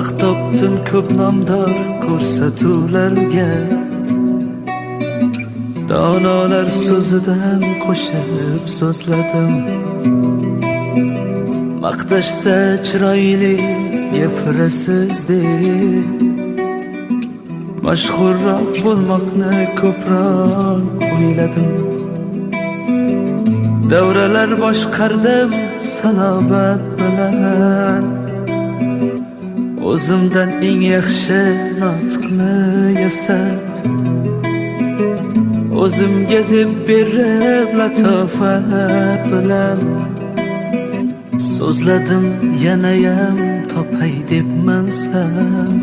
Vaqt topdim ko'p nomdor ko'rsatuvlarga, donolar so'zidan qo'shib so'zladim. Maqtashsa chiroyli gapirasiz deb, mashhurroq bo'lmoqni ko'proq o'yladim. Davralar boshqardim salobat bilan, o'zimdan eng yaxshi nutqni yasab, o'zimga zeb berib latofat bilan so'zladim. Yanayam topay deb mansab,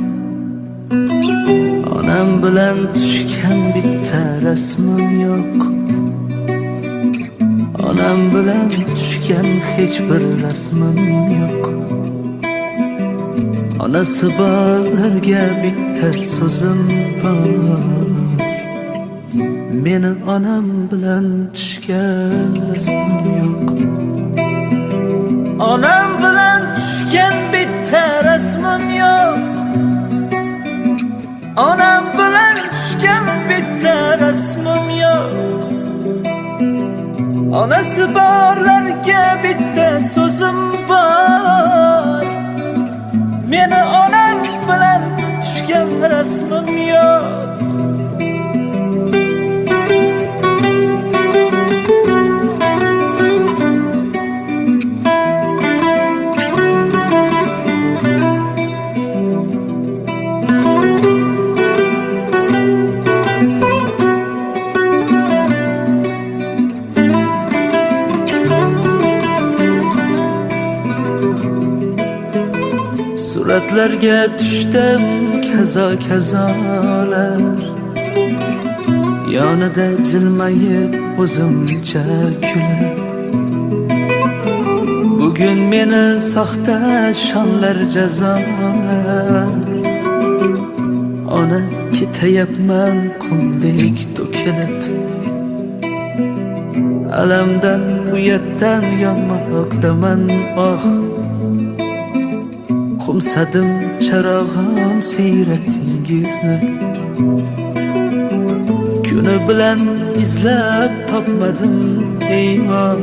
onam bilan tushgan bitta rasmim yo'q. Onam bilan tushgan hech bir rasmim yo'q. Onasi borlarga bitta so'zim bor, meni onam bilan tushgan rasmim yo'q. Onam bilan tushgan bitta rasmim yo'q. Onam bilan tushgan bitta rasmim yo'q. Onasi borlarga bitta so'zim bor, meni onam bilan tushgan rasmim yo'q. Suratlarga tushdim kazolar, yonida jilmayib o'zimcha kulib. Bugun meni soxta shonlar jazolar, ona ketayapman qumdek to'kilib. Alamdan uyatdan yonmoqdaman oh, qumsadim charog'on siyratingizni. Kuni bilan izlab topmadim eyvon,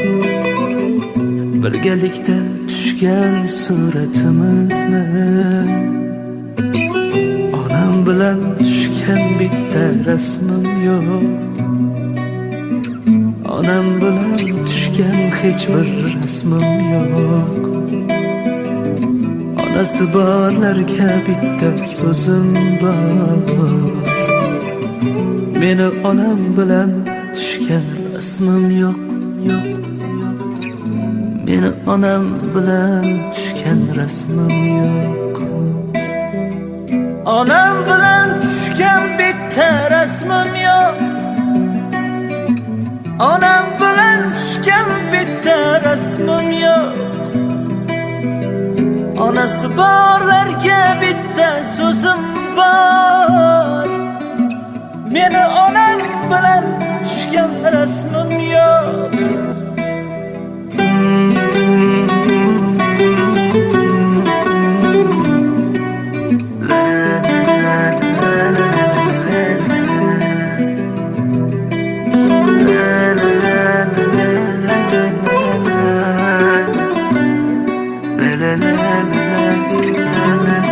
birgalikda tushgan suratimizni. Onam bilan tushgan bitta rasmim yo'q. Onam bilan tushgan hech bir rasmim yo'q. Onasi borlarga bitta so'zim bor, meni onam bilan tushgan rasmim yo'q. Meni onam bilan tushgan rasmim yo'q. Onam bilan tushgan bitta rasmim yo'q. Onam bilan tushgan bitta rasmim yo'q. Onasi borlarga bitta so'zim bor, meni onam bilan tushgan rasmim yo'q. La la la la la la.